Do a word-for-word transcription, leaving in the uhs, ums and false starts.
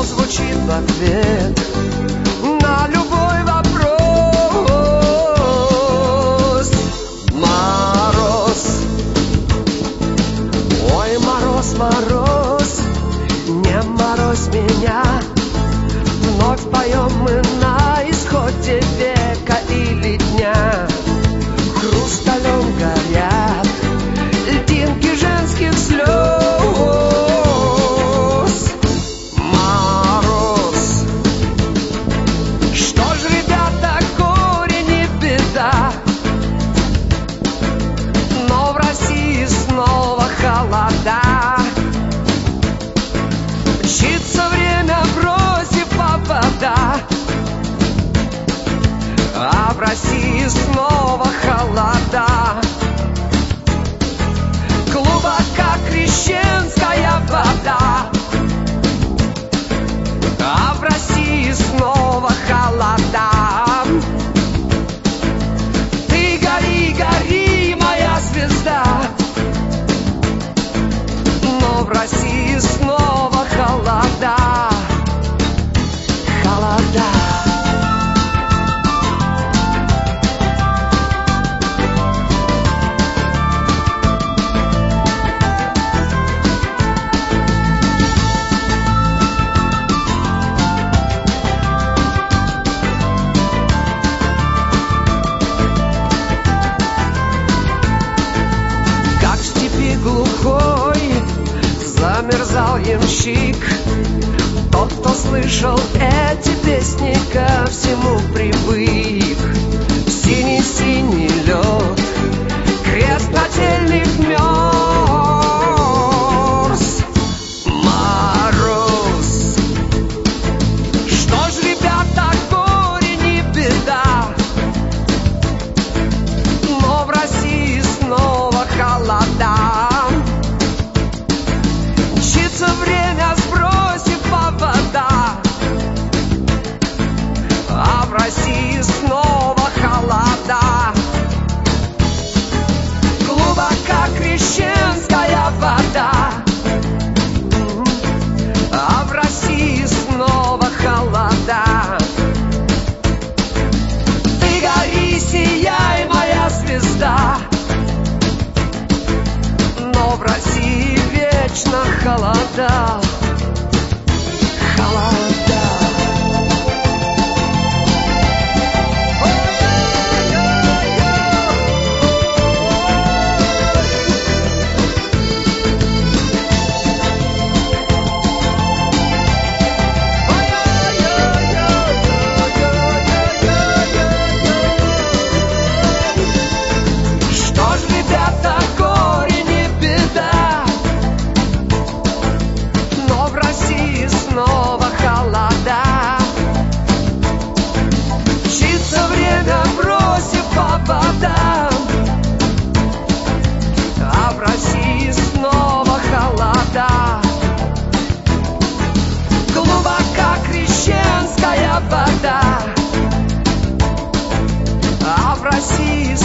но звучит в ответ на любой вопрос. Мороз, ой, мороз, мороз, не морозь меня. Вновь поем мы на исходе века или дня. Хрусталем горят льдинки женских слез. Мороз, что ж, ребята, горе не беда, но в России снова холода. Мчится время, бросив повода, а в России снова холода. Глубока крещенская вода, а в России снова холода. Ты гори, гори, моя звезда, но в России снова холода. Холода. Глухой замерзал ямщик. Тот, кто слышал эти песни, ко всему привык. Синий-синий лед, крест нательных мерз. Мороз, что ж, ребята, горе не беда, но в России снова холода. Время, сбросив повода, а в России снова холода. Глубока крещенская вода, а в России снова холода. Ты гори, сияй, моя звезда, но в России вечно холода. Холода. Что ж, ребята, горе не беда, но в России снова холода. Мчится время, бросив повода, а в России снова холода. Глубока крещенская вода, а в России